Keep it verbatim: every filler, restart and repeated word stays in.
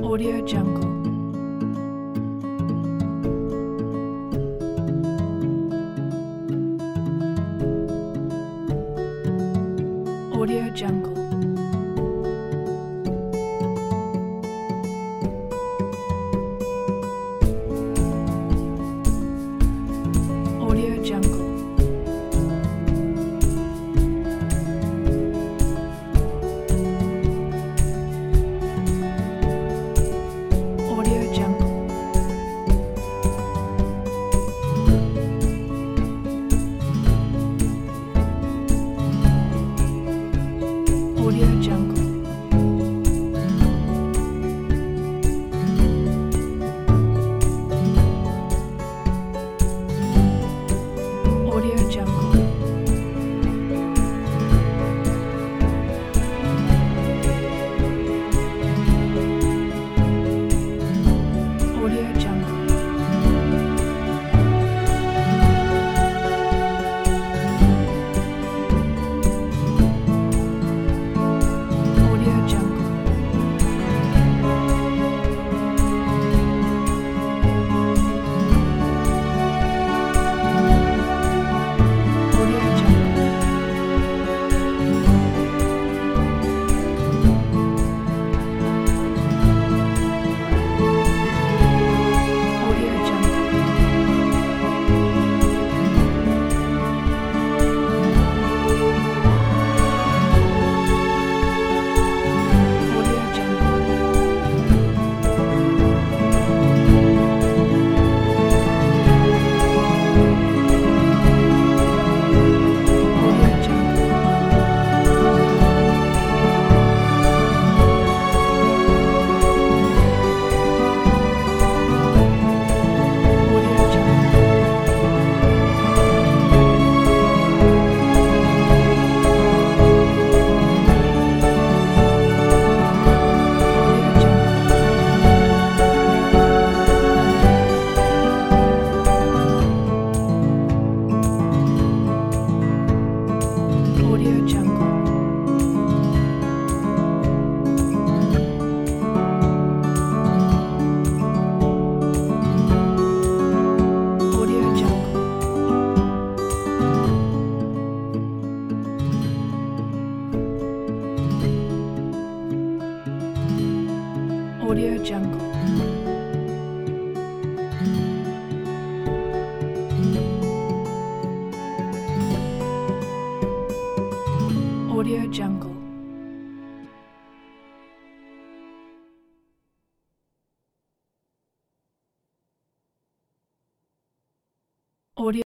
Audio Jungle. Audio Jungle. Audio Jungle. Audio Jungle. Audio Jungle. Audio Jungle. Audio Jungle. Audio Jungle. Audio Jungle. Audio Jungle. Audio Jungle. Audio Jungle. Audio Jungle. Audio Jungle. Audio Jungle. Audio Jungle. Audio Jungle. Audio Jungle. Audio